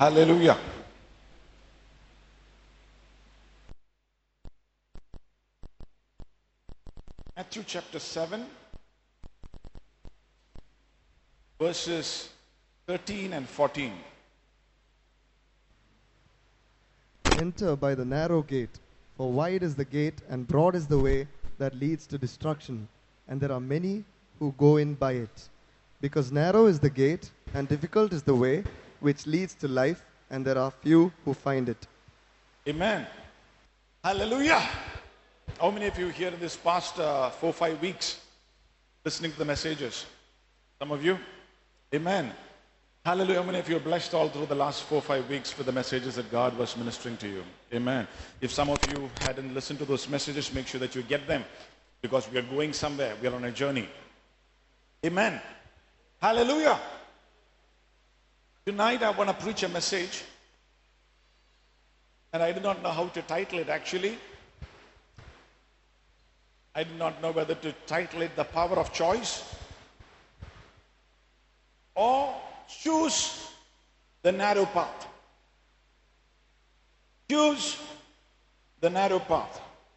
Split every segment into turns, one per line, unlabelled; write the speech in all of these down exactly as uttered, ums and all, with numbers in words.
Hallelujah. Matthew chapter seven, verses thirteen and fourteen.
Enter by the narrow gate, for wide is the gate and broad is the way that leads to destruction, and there are many who go in by it. Because narrow is the gate and difficult is the way which leads to life, and there are few who find it.
Amen. Hallelujah. How many of you here in this past uh, four, five weeks listening to the messages? Some of you? Amen. Hallelujah. How many of you are blessed all through the last four, five weeks with the messages that God was ministering to you? Amen. If some of you hadn't listened to those messages, make sure that you get them, because we are going somewhere. We are on a journey. Amen. Hallelujah. Tonight I want to preach a message, and I did not know how to title it actually. I did not know whether to title it The Power of Choice or Choose the Narrow Path. Choose the narrow path.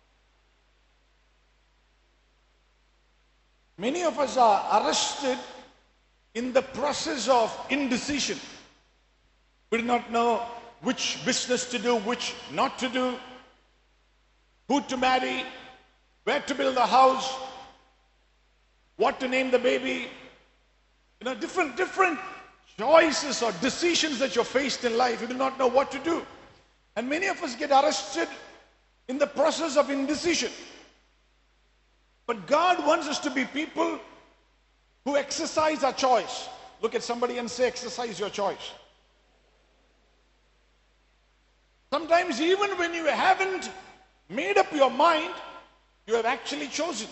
Many of us are arrested in the process of indecision. We do not know which business to do, which not to do, who to marry, where to build a house, what to name the baby. You know, different, different choices or decisions that you're faced in life. You do not know what to do. And many of us get arrested in the process of indecision. But God wants us to be people who exercise our choice. Look at somebody and say, exercise your choice. Sometimes even when you haven't made up your mind, you have actually chosen.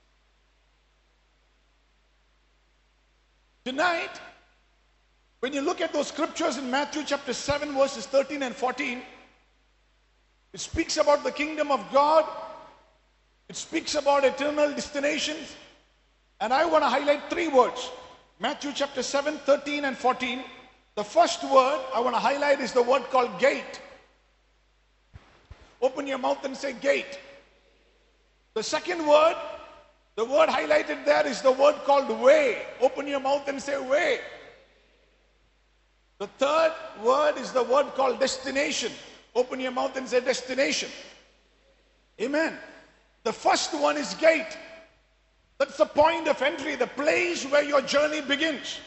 Tonight, when you look at those scriptures in Matthew chapter seven, verses thirteen and fourteen, it speaks about the kingdom of God. It speaks about eternal destinations. And I want to highlight three words. Matthew chapter seven, thirteen and fourteen. The first word I want to highlight is the word called gate. Open your mouth and say gate. The second word, the word highlighted there is the word called way. Open your mouth and say way. The third word is the word called destination. Open your mouth and say destination. Amen. The first one is gate. That's the point of entry, the place where your journey begins.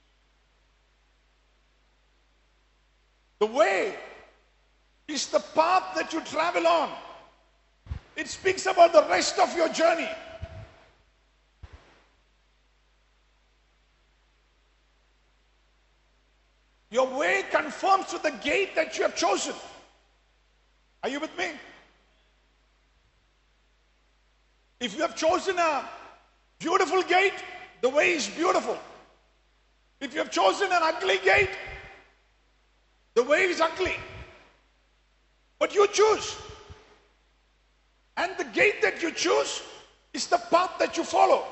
The way is the path that you travel on. It speaks about the rest of your journey. Your way conforms to the gate that you have chosen. Are you with me? If you have chosen a beautiful gate, the way is beautiful. If you have chosen an ugly gate, the way is ugly. But you choose. And the gate that you choose is the path that you follow.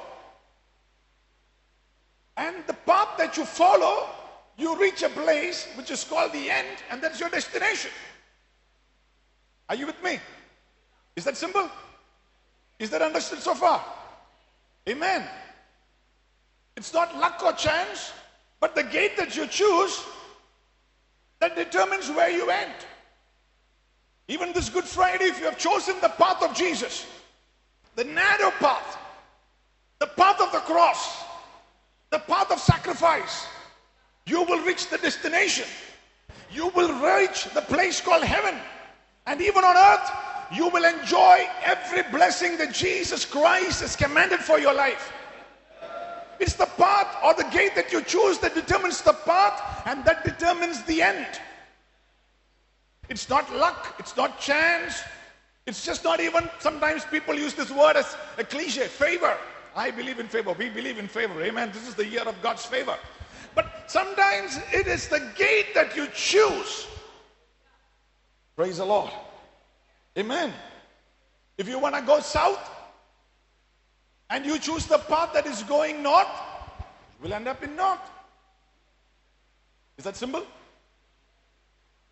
And the path that you follow, you reach a place which is called the end, and that's your destination. Are you with me? Is that simple? Is that understood so far? Amen. It's not luck or chance, but the gate that you choose that determines where you end. Even this Good Friday, if you have chosen the path of Jesus, the narrow path, the path of the cross, the path of sacrifice, you will reach the destination. You will reach the place called heaven. And even on earth, you will enjoy every blessing that Jesus Christ has commanded for your life. It's the path or the gate that you choose that determines the path, and that determines the end. It's not luck, it's not chance, it's just not even, sometimes people use this word as a cliche, favor. I believe in favor, we believe in favor, amen. This is the year of God's favor. But sometimes it is the gate that you choose. Praise the Lord. Amen. If you want to go south and you choose the path that is going north, you will end up in north. Is that simple?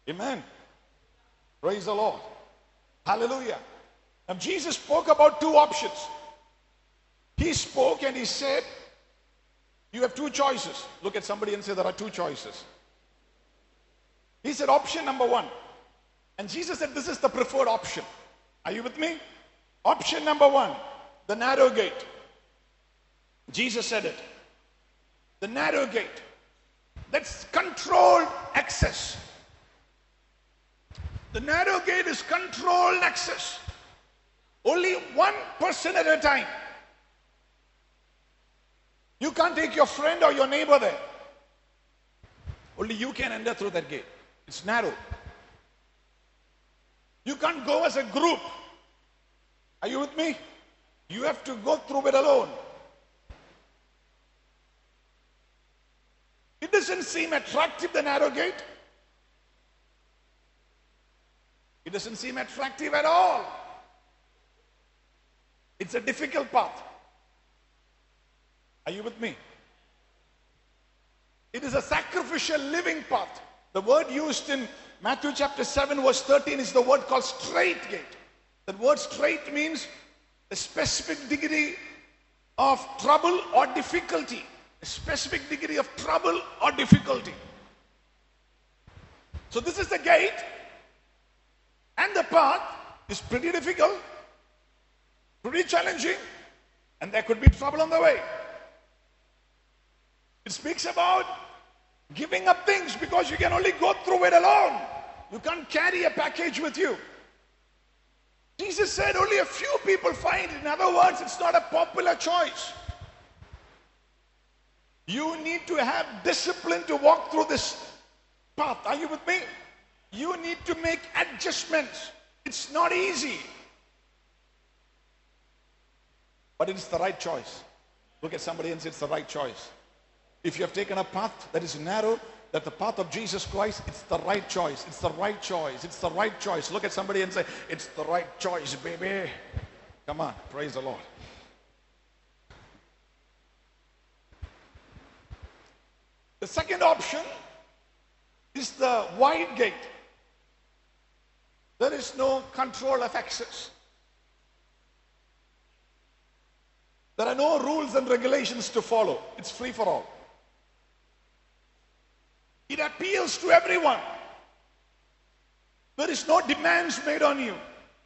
Amen. Praise the Lord. Hallelujah. Now Jesus spoke about two options. He spoke and he said, you have two choices. Look at somebody and say, there are two choices. He said, option number one. And Jesus said, this is the preferred option. Are you with me? Option number one, the narrow gate. Jesus said it. The narrow gate. That's controlled access. The narrow gate is controlled access. Only one person at a time. You can't take your friend or your neighbor there. Only you can enter through that gate. It's narrow. You can't go as a group. Are you with me? You have to go through it alone. It doesn't seem attractive, the narrow gate. It doesn't seem attractive at all. It's a difficult path. Are you with me? It is a sacrificial living path. The word used in Matthew chapter seven verse thirteen is the word called straight gate. That word straight means a specific degree of trouble or difficulty. A specific degree of trouble or difficulty. So this is the gate, and the path is pretty difficult, pretty challenging, and there could be trouble on the way. It speaks about giving up things because you can only go through it alone. You can't carry a package with you. Jesus said only a few people find it. In other words, it's not a popular choice. You need to have discipline to walk through this path. Are you with me? You need to make adjustments. It's not easy. But it's the right choice. Look at somebody and say it's the right choice. If you have taken a path that is narrow, that the path of Jesus Christ, it's the right choice. It's the right choice. It's the right choice. Look at somebody and say, it's the right choice, baby. Come on, praise the Lord. The second option is the wide gate. There is no control of access. There are no rules and regulations to follow. It's free for all. It appeals to everyone. There is no demands made on you.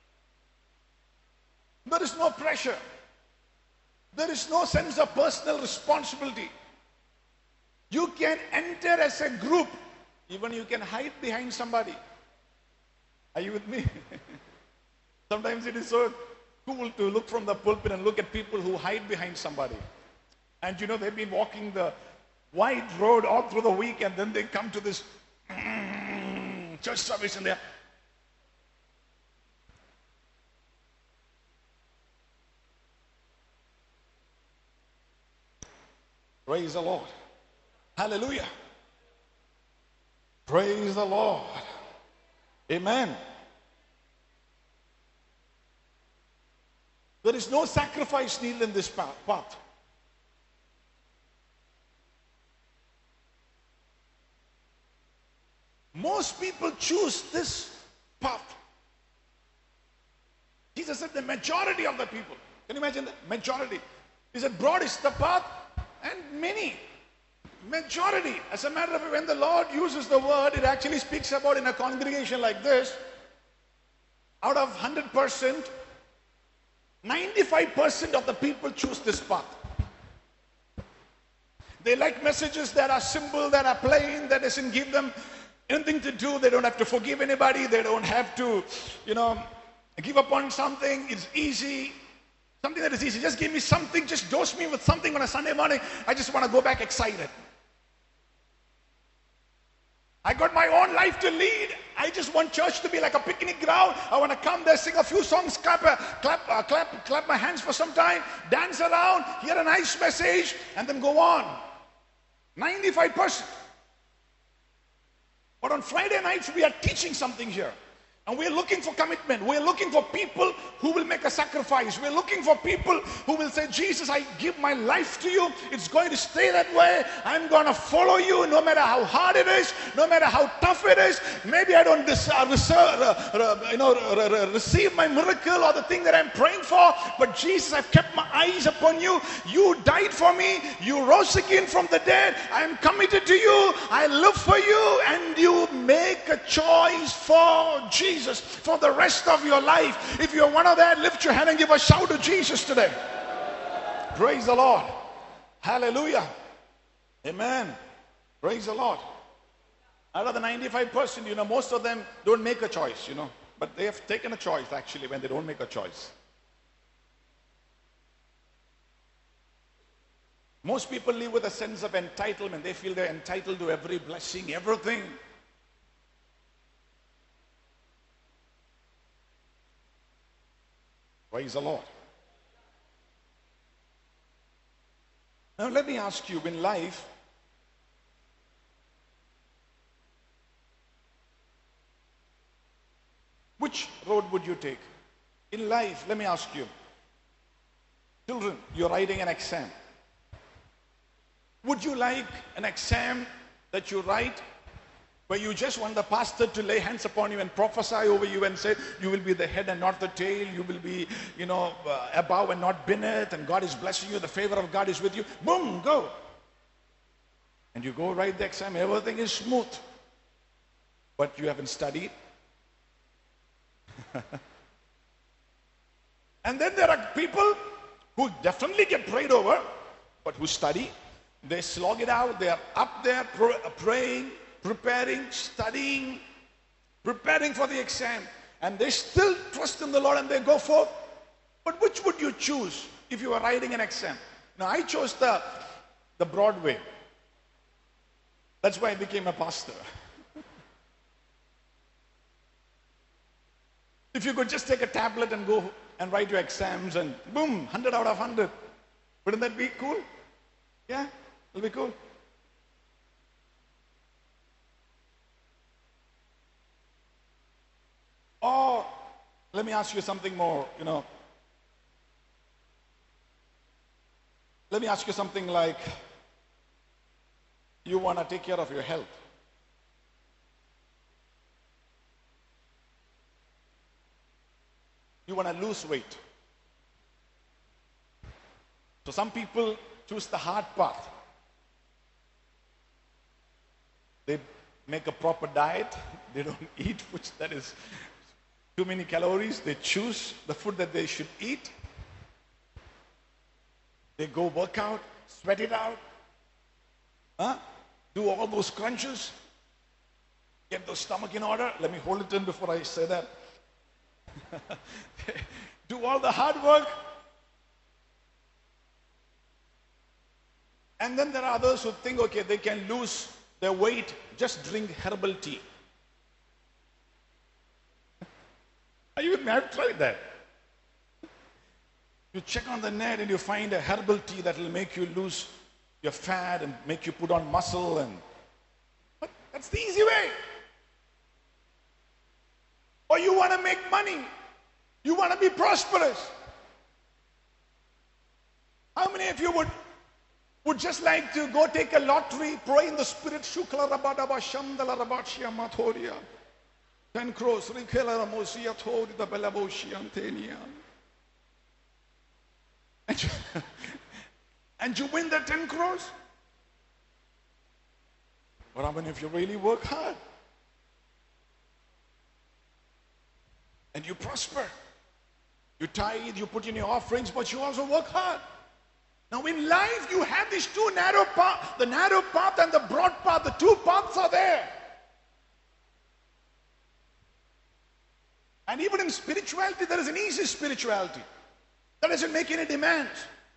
There is no pressure. There is no sense of personal responsibility. You can enter as a group. Even you can hide behind somebody. Are you with me? Sometimes it is so cool to look from the pulpit and look at people who hide behind somebody. And you know, they've been walking the wide road all through the week, and then they come to this mm, church service and they're praise the Lord. Hallelujah. Praise the Lord. Amen. There is no sacrifice needed in this path. Most people choose this path. Jesus said the majority of the people. Can you imagine that? Majority. He said broad is the path and many. Majority. As a matter of fact, when the Lord uses the word, it actually speaks about in a congregation like this, out of one hundred percent, ninety-five percent of the people choose this path. They like messages that are simple, that are plain, that doesn't give them anything to do. They don't have to forgive anybody. They don't have to, you know, give up on something. It's easy. Something that is easy. Just give me something. Just dose me with something on a Sunday morning. I just want to go back excited. I got my own life to lead. I just want church to be like a picnic ground. I want to come there, sing a few songs, clap, uh, clap, uh, clap, clap my hands for some time, dance around, hear a nice message, and then go on. ninety-five percent. But on Friday nights, we are teaching something here. And we're looking for commitment. We're looking for people who will make a sacrifice. We're looking for people who will say, Jesus, I give my life to you. It's going to stay that way. I'm going to follow you no matter how hard it is, no matter how tough it is. Maybe I don't dis- uh, reserve, uh, uh, you know, uh, uh, receive my miracle or the thing that I'm praying for. But Jesus, I've kept my eyes upon you. You died for me. You rose again from the dead. I'm committed to you. I live for you. And you make a choice for Jesus. Jesus for the rest of your life. If you're one of that, lift your hand and give a shout to Jesus today. Praise the Lord. Hallelujah. Amen. Praise the Lord. Out of the ninety-five percent, you know, most of them don't make a choice, you know, but they have taken a choice actually when they don't make a choice. Most people live with a sense of entitlement. They feel they're entitled to every blessing, everything. Praise the Lord. Now let me ask you, in life, which road would you take? In life, let me ask you, children, you're writing an exam. Would you like an exam that you write where you just want the pastor to lay hands upon you and prophesy over you and say, you will be the head and not the tail, you will be, you know, uh, above and not beneath, and God is blessing you, the favor of God is with you. Boom, go. And you go write the exam, everything is smooth. But you haven't studied. And then there are people who definitely get prayed over, but who study. They slog it out, they are up there praying, preparing, studying, preparing for the exam, and they still trust in the Lord and they go forth. But which would you choose if you were writing an exam? Now, I chose the, the broad way. That's why I became a pastor. If you could just take a tablet and go and write your exams and boom, one hundred out of one hundred. Wouldn't that be cool? Yeah, it'll be cool. Or let me ask you something more, you know. Let me ask you something like, you want to take care of your health. You want to lose weight. So some people choose the hard path. They make a proper diet. They don't eat food that is too many calories. They choose the food that they should eat. They go work out, sweat it out, huh? Do all those crunches, get the stomach in order. Let me hold it in before I say that. Do all the hard work. And then there are others who think, okay, they can lose their weight, just drink herbal tea. Are you with me? I've tried that. You check on the net and you find a herbal tea that will make you lose your fat and make you put on muscle, and but that's the easy way. Or you want to make money. You want to be prosperous. How many of you would would just like to go take a lottery, pray in the spirit, Shukla Rabadaba Shamdala Rabachia Mathoria, ten crores, Rikela Ramosia Thori the Belaboshi Antenia. And you, and you win the ten crores? What happens if you really work hard? And you prosper. You tithe, you put in your offerings, but you also work hard. Now in life, you have these two narrow paths, the narrow path and the broad path. The two paths are there. And even in spirituality, there is an easy spirituality. That doesn't make any demands.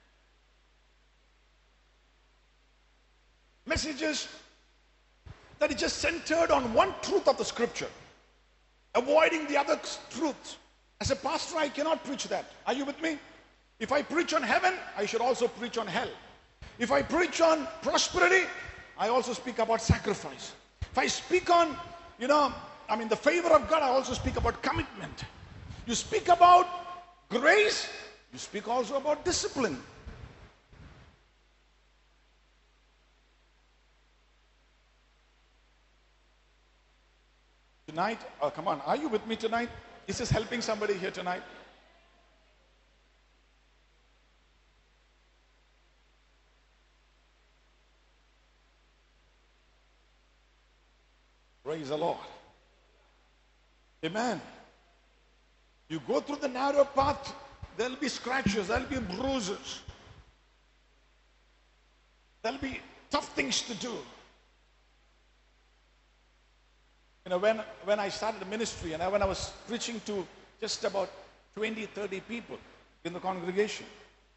Messages that is just centered on one truth of the scripture, avoiding the other truths. As a pastor, I cannot preach that. Are you with me? If I preach on heaven, I should also preach on hell. If I preach on prosperity, I also speak about sacrifice. If I speak on, you know, I mean, the favor of God, I also speak about commitment. You speak about grace, you speak also about discipline. Tonight, oh, come on, are you with me tonight? Is this helping somebody here tonight? Praise the Lord. Amen. You go through the narrow path, there'll be scratches, there'll be bruises. There'll be tough things to do. You know, when, when I started the ministry and I, when I was preaching to just about twenty, thirty people in the congregation,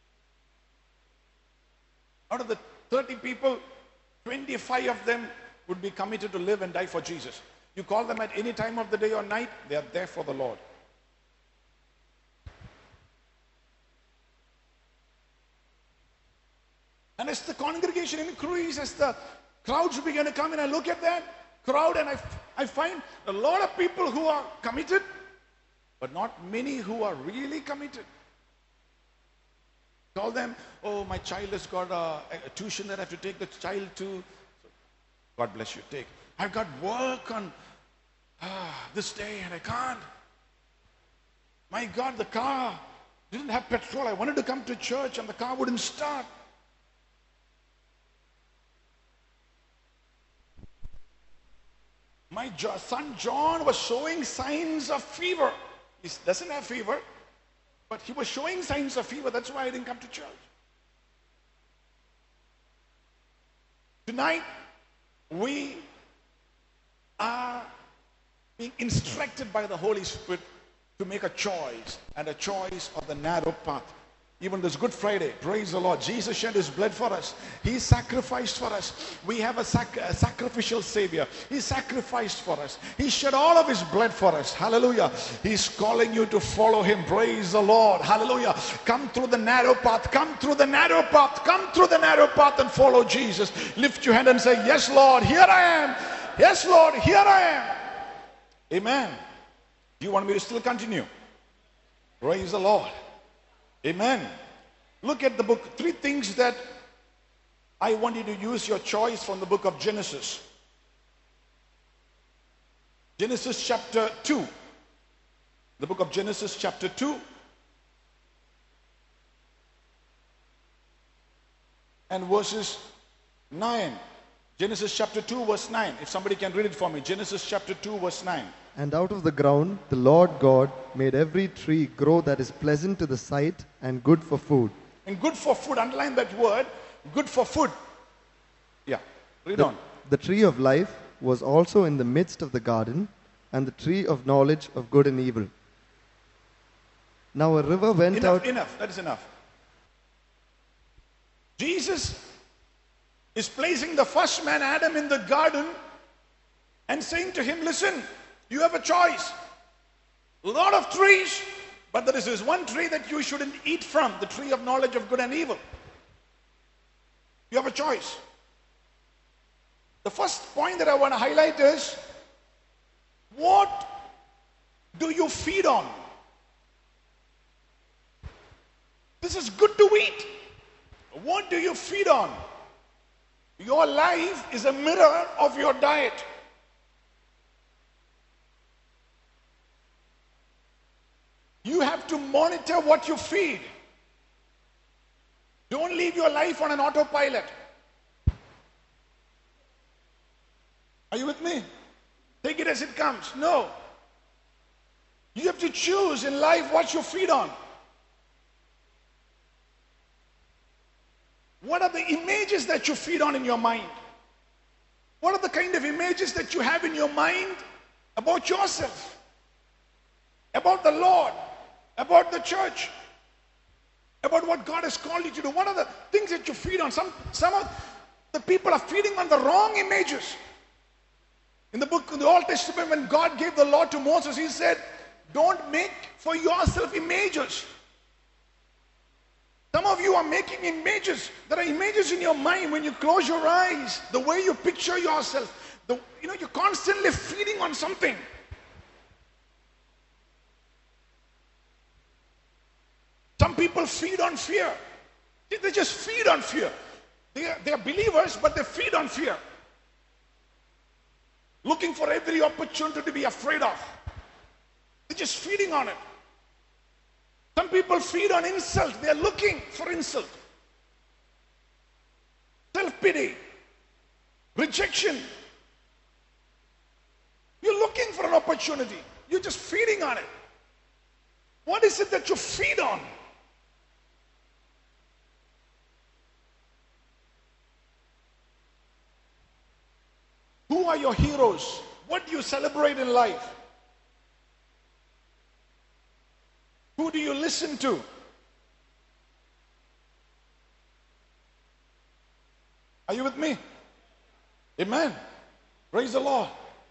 out of the thirty people, twenty-five of them would be committed to live and die for Jesus. You call them at any time of the day or night, they are there for the Lord. And as the congregation increased, as the crowds began to come in, I look at that crowd and I, I find a lot of people who are committed, but not many who are really committed. Call them, oh, my child has got a, a tuition that I have to take the child to. God bless you, take. I've got work on ah, this day and I can't. My God, the car didn't have petrol. I wanted to come to church and the car wouldn't start. My son John was showing signs of fever. He doesn't have fever, but he was showing signs of fever. That's why I didn't come to church. Tonight, we are being instructed by the Holy Spirit to make a choice, and a choice of the narrow path. Even this Good Friday, praise the Lord, Jesus shed his blood for us. He sacrificed for us. We have a, sac a sacrificial Savior. He sacrificed for us. He shed all of his blood for us. Hallelujah. He's calling you to follow him. Praise the Lord. Hallelujah. Come through the narrow path. Come through the narrow path. Come through the narrow path and follow Jesus. Lift your hand and say, yes, Lord, here I am. Yes, Lord, here I am. Amen. Do you want me to still continue? Praise the Lord. Amen. Look at the book. Three things that I want you to use your choice from the book of Genesis. Genesis chapter two. The book of Genesis chapter two. And verses nine. Genesis chapter two verse nine. If somebody can read it for me. Genesis chapter two verse nine.
And out of the ground the Lord God made every tree grow that is pleasant to the sight and good for food.
And good for food, underline that word, good for food. Yeah, read
The,
on.
the tree of life was also in the midst of the garden, and the tree of knowledge of good and evil. Now a river went
Enough,
out.
enough, that is enough. Jesus is placing the first man, Adam, in the garden and saying to him, listen, you have a choice. A lot of trees, but there is this one tree that you shouldn't eat from, the tree of knowledge of good and evil. You have a choice. The first point that I want to highlight is, what do you feed on? This is good to eat. What do you feed on? Your life is a mirror of your diet. You have to monitor what you feed. Don't leave your life on an autopilot. Are you with me? Take it as it comes. No. You have to choose in life what you feed on. What are the images that you feed on in your mind? What are the kind of images that you have in your mind about yourself, about the Lord, about the church, about what God has called you to do? What are the things that you feed on? Some, some of the people are feeding on the wrong images. In the book, in the Old Testament, when God gave the law to Moses, he said, don't make for yourself images. Some of you are making images. There are images in your mind when you close your eyes, the way you picture yourself. The, you know, you're constantly feeding on something. Some people feed on fear. They they just feed on fear. They are, they are believers, but they feed on fear. Looking for every opportunity to be afraid of. They're just feeding on it. Some people feed on insult. They are looking for insult. Self-pity. Rejection. You're looking for an opportunity. You're just feeding on it. What is it that you feed on? Who are your heroes? What do you celebrate in life? Who do you listen to? Are you with me? Amen. Praise the Lord.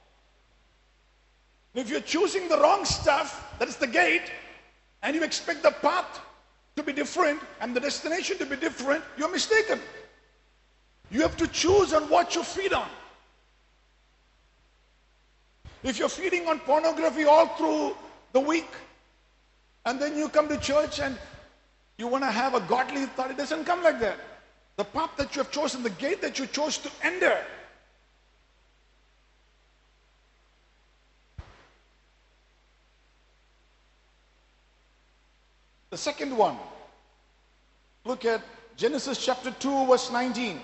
If you're choosing the wrong stuff, that's the gate, and you expect the path to be different and the destination to be different, you're mistaken. You have to choose on what you feed on. If you're feeding on pornography all through the week, and then you come to church and you want to have a godly thought, it doesn't come like that. The path that you have chosen, the gate that you chose to enter. The second one, look at Genesis chapter two, verse nineteen.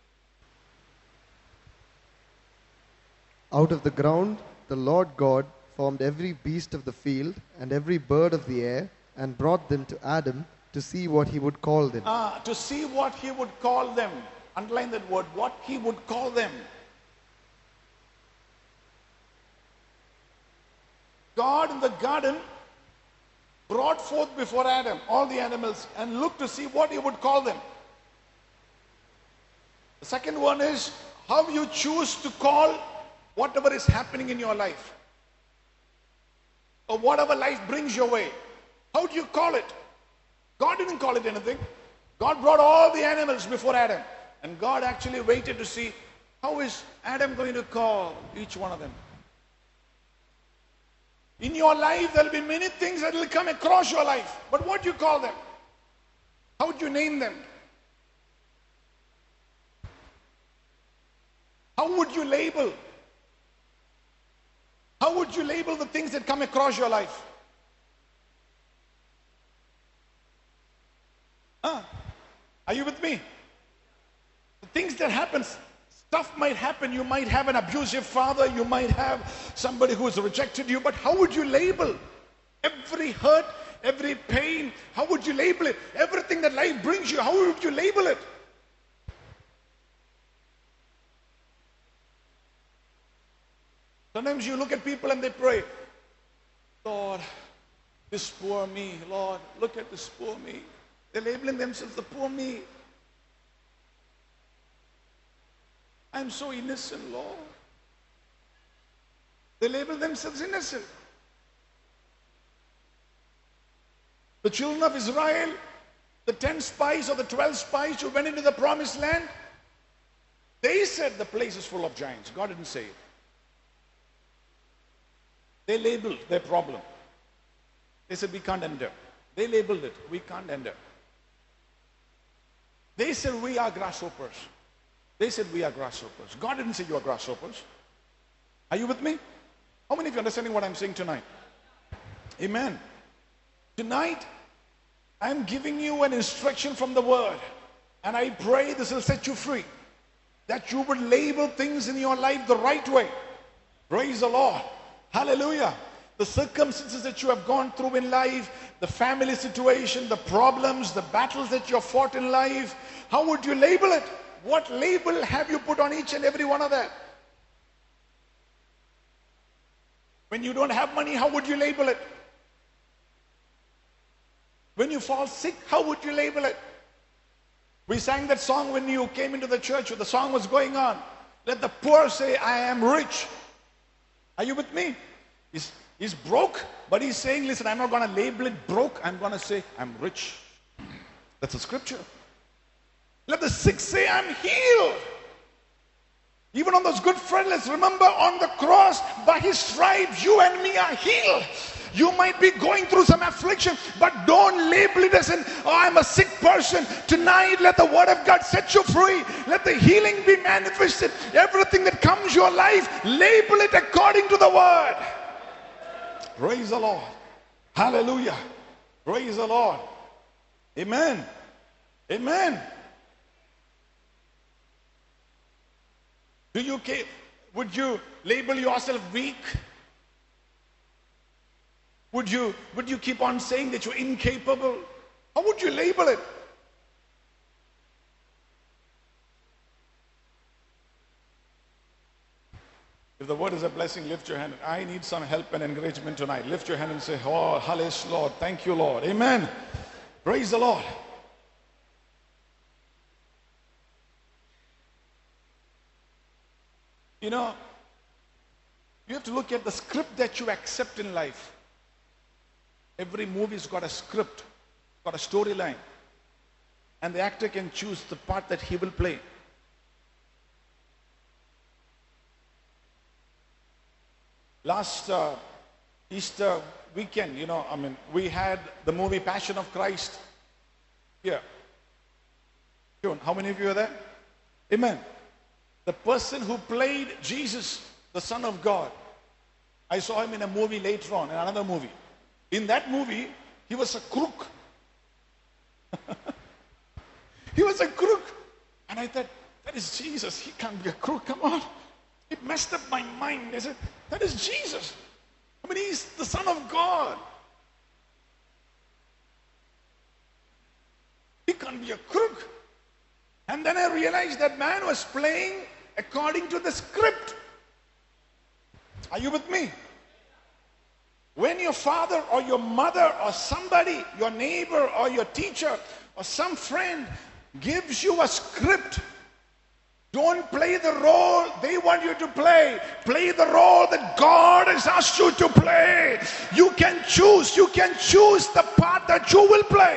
Out of the ground the Lord God formed every beast of the field and every bird of the air and brought them to Adam to see what he would call them.
Ah, to see what he would call them. Underline that word, what he would call them. God in the garden brought forth before Adam all the animals and looked to see what he would call them. The second one is how you choose to call whatever is happening in your life, or whatever life brings your way. How do you call it? God didn't call it anything. God brought all the animals before Adam, and God actually waited to see how is Adam going to call each one of them. In your life there will be many things that will come across your life, but what do you call them? How do you name them? How would you label? How would you label the things that come across your life? Huh? Are you with me? The things that happen, stuff might happen. You might have an abusive father. You might have somebody who has rejected you. But how would you label every hurt, every pain? How would you label it? Everything that life brings you, how would you label it? Sometimes you look at people and they pray, Lord, this poor me. Lord, look at this poor me. They're labeling themselves the poor me. I'm so innocent, Lord. They label themselves innocent. The children of Israel, the ten spies or the twelve spies who went into the promised land, they said the place is full of giants. God didn't say it. They labeled their problem. They said, we can't enter. They labeled it, we can't enter. They said, we are grasshoppers. They said, we are grasshoppers. God didn't say you are grasshoppers. Are you with me? How many of you are understanding what I'm saying tonight? Amen. Tonight, I'm giving you an instruction from the Word. And I pray this will set you free. That you would label things in your life the right way. Praise the Lord. Hallelujah. The circumstances that you have gone through in life, the family situation, the problems, the battles that you have fought in life, how would you label it? What label have you put on each and every one of that? When you don't have money, how would you label it? When you fall sick, how would you label it? We sang that song when you came into the church, when the song was going on. Let the poor say, I am rich. Are you with me? He's, he's broke, but he's saying, listen, I'm not going to label it broke. I'm going to say, I'm rich. That's a scripture. Let the sick say, I'm healed. Even on those Good Friday, let's remember on the cross, by his stripes, you and me are healed. You might be going through some affliction, but don't label it as an, oh, I'm a sick person. Tonight, let the word of God set you free. Let the healing be manifested. Everything that comes your life, label it according to the word. Praise the Lord. Hallelujah. Praise the Lord. Amen. Amen. Do you, would you label yourself weak? Would you, would you keep on saying that you're incapable? How would you label it? If the word is a blessing, lift your hand. I need some help and encouragement tonight. Lift your hand and say, oh, hallelujah, Lord. Thank you, Lord. Amen. Praise the Lord. You know, you have to look at the script that you accept in life. Every movie's got a script, got a storyline. And the actor can choose the part that he will play. Last uh, Easter weekend, you know, I mean, we had the movie Passion of Christ here. How many of you are there? Amen. The person who played Jesus, the Son of God, I saw him in a movie later on, in another movie. In that movie, he was a crook. He was a crook. And I thought, that is Jesus. He can't be a crook. Come on. It messed up my mind. I said, that is Jesus. I mean, he's the Son of God. He can't be a crook. And then I realized that man was playing according to the script. Are you with me? When your father or your mother or somebody, your neighbor or your teacher or some friend gives you a script, don't play the role they want you to play. Play the role that God has asked you to play. You can choose. You can choose the part that you will play.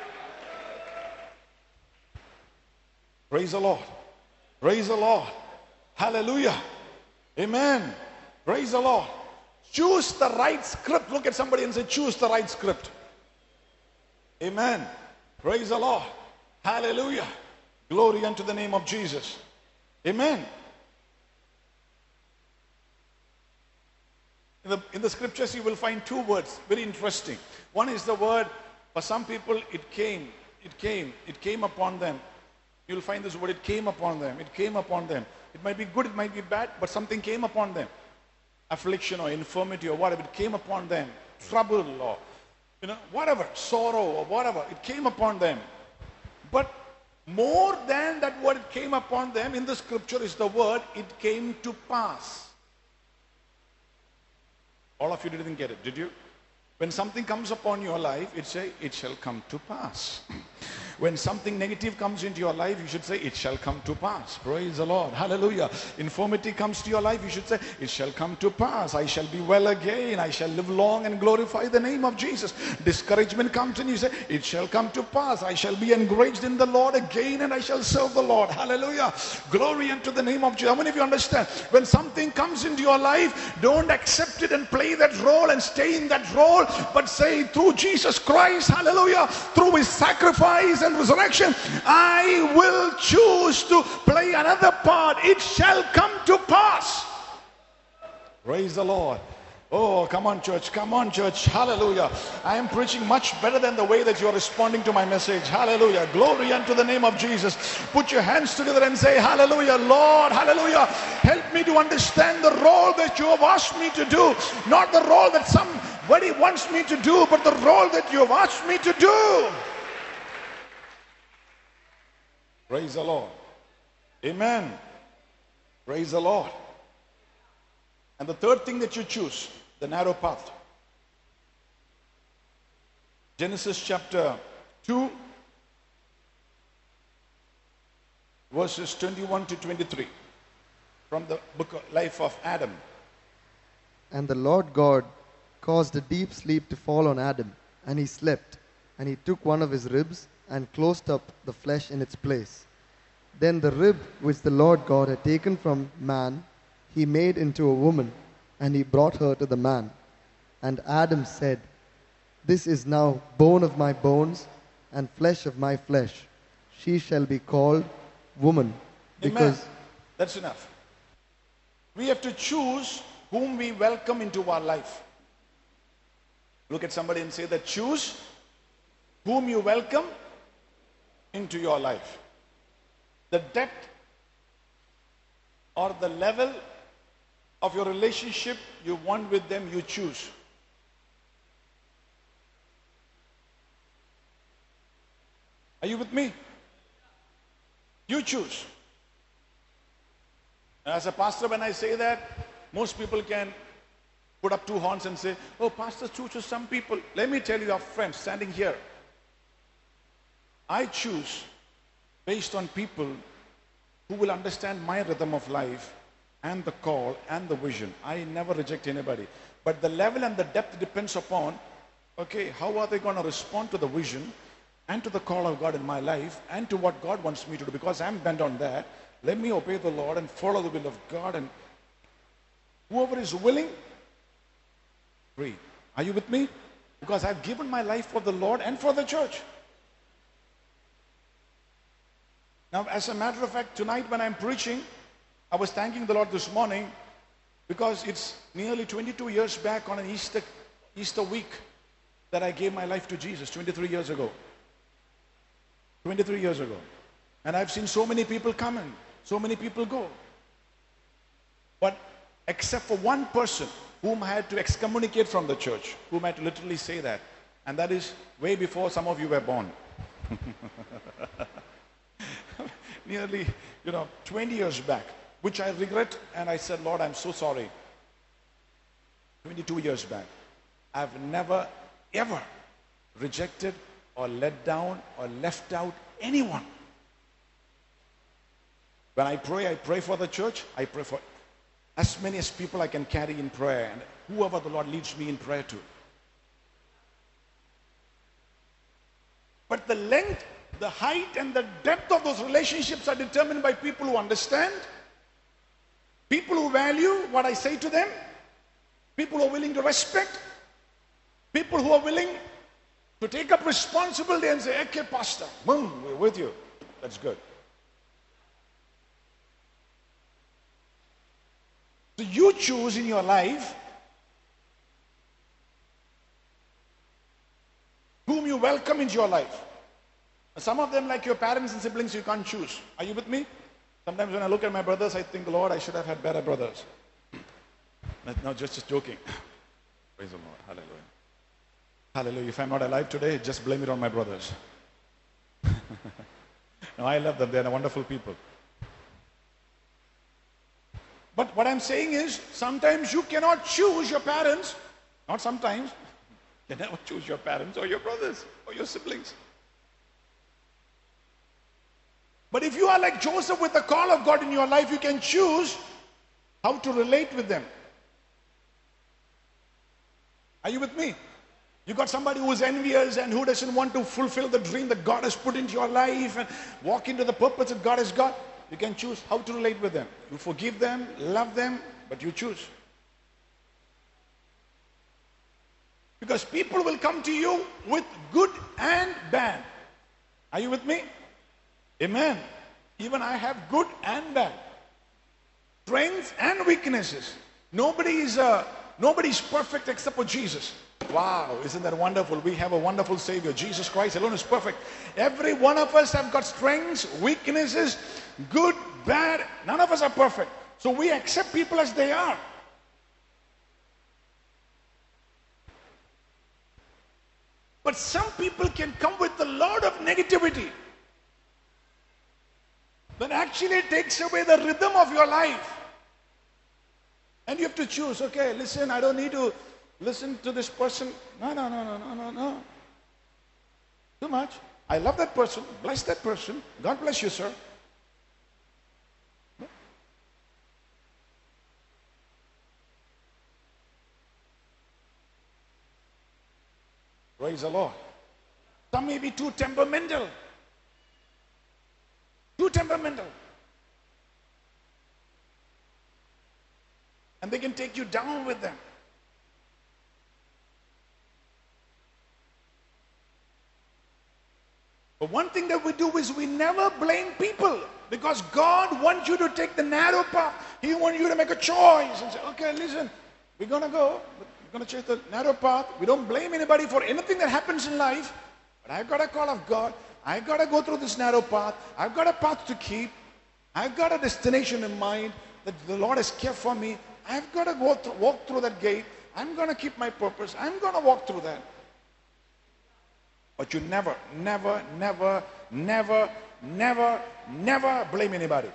Praise the Lord. Praise the Lord. Hallelujah. Amen. Praise the Lord. Choose the right script. Look at somebody and say, choose the right script. Amen. Praise the Lord. Hallelujah. Glory unto the name of Jesus. Amen. In the, in the scriptures you will find two words, very interesting. One is the word, for some people it came, it came, it came upon them. You'll find this word, it came upon them, it came upon them. It might be good, it might be bad, but something came upon them. Affliction or infirmity or whatever, it came upon them. Trouble or, you know, whatever, sorrow or whatever, it came upon them. But more than that word it came upon them, in the scripture is the word, it came to pass. All of you didn't get it, did you? When something comes upon your life, it say, it shall come to pass. When something negative comes into your life, you should say, it shall come to pass. Praise the Lord. Hallelujah. Infirmity comes to your life, you should say, it shall come to pass. I shall be well again. I shall live long and glorify the name of Jesus. Discouragement comes and you say, it shall come to pass. I shall be encouraged in the Lord again and I shall serve the Lord. Hallelujah. Glory unto the name of Jesus. How many of you understand? When something comes into your life, don't accept it and play that role and stay in that role, but say, through Jesus Christ, hallelujah, through his sacrifice and resurrection, I will choose to play another part. It shall come to pass. Praise the Lord. Oh, come on, church. Come on, church. Hallelujah. I am preaching much better than the way that you are responding to my message. Hallelujah. Glory unto the name of Jesus. Put your hands together and say, hallelujah. Lord, hallelujah. Help me to understand the role that you have asked me to do. Not the role that somebody wants me to do, but the role that you have asked me to do. Praise the Lord. Amen. Praise the Lord. And the third thing that you choose, the narrow path. Genesis chapter two, verses twenty-one to twenty-three, from the book of life of Adam.
And the Lord God caused a deep sleep to fall on Adam, and he slept. And he took one of his ribs and closed up the flesh in its place. Then the rib which the Lord God had taken from man, he made into a woman, and he brought her to the man. And Adam said, "This is now bone of my bones and flesh of my flesh. She shall be called woman, because..."
Amen. That's enough. We have to choose whom we welcome into our life. Look at somebody and say that, choose whom you welcome into your life. The depth or the level of your relationship you want with them, you choose. Are you with me? You choose. As a pastor, when I say that, most people can put up two horns and say, "Oh, pastor chooses some people." Let me tell you, our friends standing here, I choose based on people who will understand my rhythm of life and the call and the vision. I never reject anybody. But the level and the depth depends upon, okay, how are they going to respond to the vision and to the call of God in my life and to what God wants me to do. Because I'm bent on that. Let me obey the Lord and follow the will of God. And whoever is willing, free. Are you with me? Because I've given my life for the Lord and for the church. Now, as a matter of fact, tonight when I'm preaching, I was thanking the Lord this morning because it's nearly twenty-two years back on an Easter, Easter week that I gave my life to Jesus, twenty-three years ago. twenty-three years ago. And I've seen so many people come in, so many people go. But except for one person whom I had to excommunicate from the church, whom I had to literally say that, and that is way before some of you were born. Nearly, you know, twenty years back, which I regret, and I said, "Lord, I'm so sorry." twenty-two years back. I've never, ever rejected or let down or left out anyone. When I pray, I pray for the church. I pray for as many as people I can carry in prayer, and whoever the Lord leads me in prayer to. But the length, the height, and the depth of those relationships are determined by people who understand, people who value what I say to them, people who are willing to respect, people who are willing to take up responsibility and say, "Okay, pastor, boom, we're with you." That's good. So you choose in your life whom you welcome into your life. Some of them, like your parents and siblings, you can't choose. Are you with me? Sometimes when I look at my brothers, I think, "Lord, I should have had better brothers." No, just, just joking. Praise the Lord. Hallelujah. Hallelujah. If I'm not alive today, just blame it on my brothers. No, I love them. They're wonderful people. But what I'm saying is, sometimes you cannot choose your parents. Not sometimes. You never choose your parents or your brothers or your siblings. But if you are like Joseph with the call of God in your life, you can choose how to relate with them. Are you with me? You got somebody who is envious and who doesn't want to fulfill the dream that God has put into your life and walk into the purpose that God has got. You can choose how to relate with them. You forgive them, love them, but you choose. Because people will come to you with good and bad. Are you with me? Amen. Even I have good and bad. Strengths and weaknesses. Nobody is a, nobody is perfect except for Jesus. Wow, isn't that wonderful? We have a wonderful Savior. Jesus Christ alone is perfect. Every one of us have got strengths, weaknesses, good, bad. None of us are perfect. So we accept people as they are. But some people can come with a lot of negativity that actually takes away the rhythm of your life. And you have to choose, okay, listen, I don't need to listen to this person. No, no, no, no, no, no, no. Too much. I love that person. Bless that person. God bless you, sir. Praise the Lord. Some may be too temperamental. Too temperamental. And they can take you down with them. But one thing that we do is we never blame people, because God wants you to take the narrow path. He wants you to make a choice and say, okay, listen, we're going to go, but we're going to choose the narrow path. We don't blame anybody for anything that happens in life. But I've got a call of God. I've got to go through this narrow path. I've got a path to keep. I've got a destination in mind that the Lord has kept for me. I've got to go through, walk through that gate. I'm going to keep my purpose. I'm going to walk through that. But you never, never, never, never, never, never blame anybody.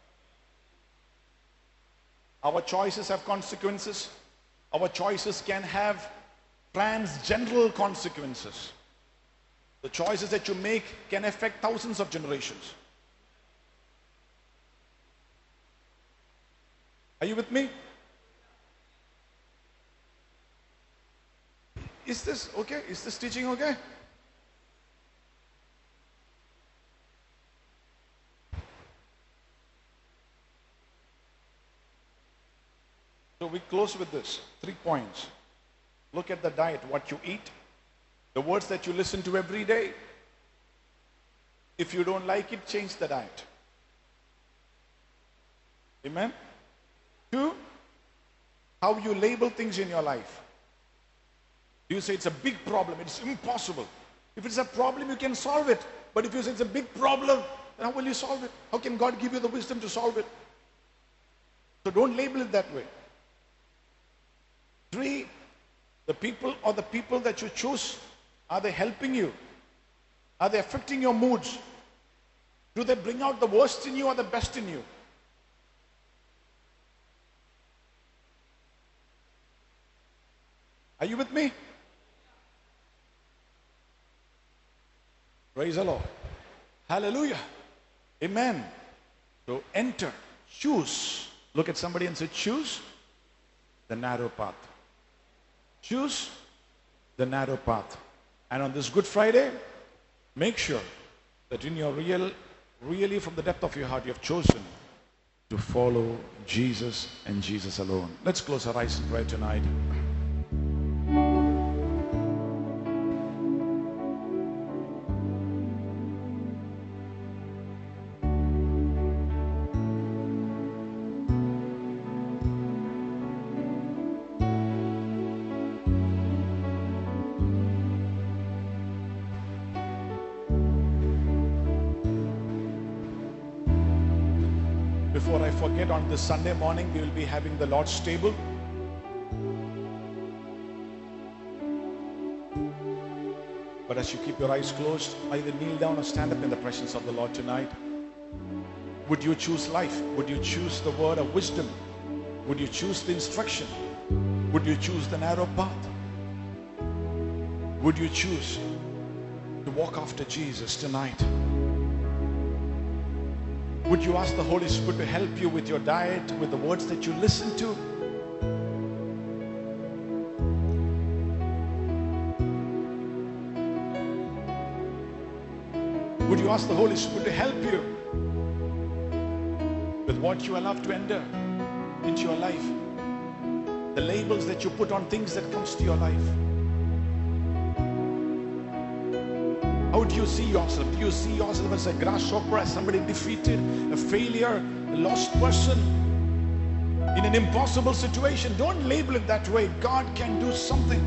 Our choices have consequences. Our choices can have transgenderal consequences. The choices that you make can affect thousands of generations. Are you with me? Is this okay? Is this teaching okay? So we close with this, three points. Look at the diet, what you eat, the words that you listen to every day. If you don't like it, change the diet. Amen? Two, how you label things in your life. You say it's a big problem, it's impossible. If it's a problem, you can solve it. But if you say it's a big problem, then how will you solve it? How can God give you the wisdom to solve it? So don't label it that way. Three, the people or the people that you choose, are they helping you? Are they affecting your moods? Do they bring out the worst in you or the best in you? Are you with me? Praise the Lord. Hallelujah. Amen. So enter, choose. Look at somebody and say, choose the narrow path. Choose the narrow path. And on this Good Friday, make sure that in your real, really from the depth of your heart, you have chosen to follow Jesus and Jesus alone. Let's close our eyes in prayer tonight. Before I forget, on this Sunday morning, we will be having the Lord's table. But as you keep your eyes closed, either kneel down or stand up in the presence of the Lord tonight. Would you choose life? Would you choose the word of wisdom? Would you choose the instruction? Would you choose the narrow path? Would you choose to walk after Jesus tonight? Would you ask the Holy Spirit to help you with your diet, with the words that you listen to? Would you ask the Holy Spirit to help you with what you allow to enter into your life? The labels that you put on things that comes to your life. How do you see yourself? Do you see yourself as a grasshopper, as somebody defeated, a failure, a lost person in an impossible situation? Don't label it that way. God can do something.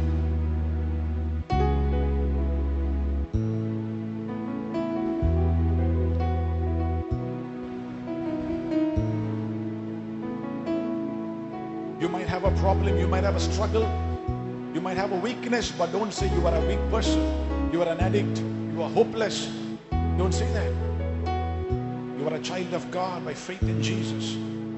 You might have a problem, you might have a struggle, you might have a weakness, but don't say you are a weak person, you are an addict, you are hopeless. Don't say that. You are a child of God by faith in Jesus.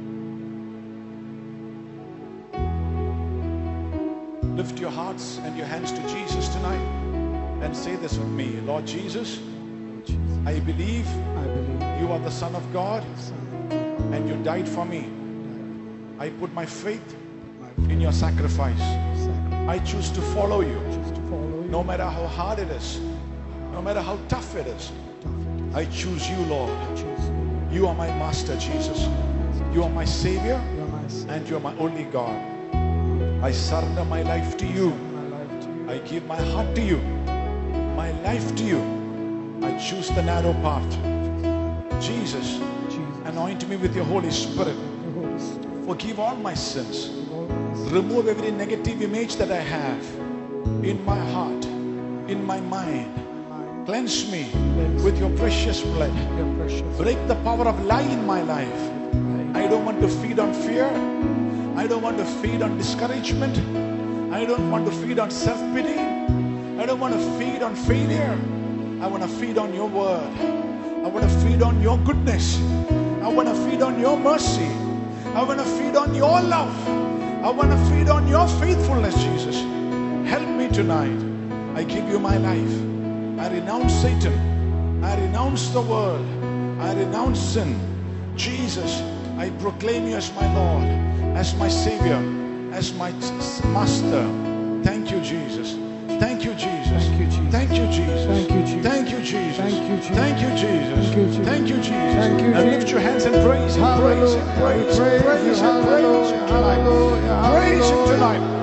Lift your hearts and your hands to Jesus tonight and say this with me. Lord Jesus, I believe you are the Son of God and you died for me. I put my faith in your sacrifice. I choose to follow you, no matter how hard it is, no matter how tough it is. I choose you, Lord. You are my Master, Jesus. You are my Savior and you are my only God. I surrender my life to you. I give my heart to you, my life to you. I I choose the narrow path. Jesus,
Jesus.
anoint me with your Holy Spirit.
The Holy Spirit.
Forgive all my sins.
All my sins.
Remove every negative image that I have in my heart, in my mind. Cleanse me with your precious blood.
Your precious.
Break the power of lie in my life. I don't want to feed on fear. I don't want to feed on discouragement. I don't want to feed on self-pity. I don't want to feed on failure. I want to feed on your word. I want to feed on your goodness. I want to feed on your mercy. I want to feed on your love. I want to feed on your faithfulness, Jesus. Help me tonight. I give you my life. I renounce Satan. I renounce the world. I renounce sin. Jesus, I proclaim you as my Lord, as my Savior, as my Master. Thank you, Jesus. Thank you, Jesus.
Thank you, Jesus.
Thank you, Jesus.
Thank you, Jesus.
Thank you, Jesus.
Thank you, Jesus.
Thank you, Jesus.
Thank you, Jesus.
Thank you, Jesus.
Thank you,
Now
Jesus.
lift your hands and praise Him, praise Him, praise Him, praise Him, praise Him tonight. Praise Him tonight.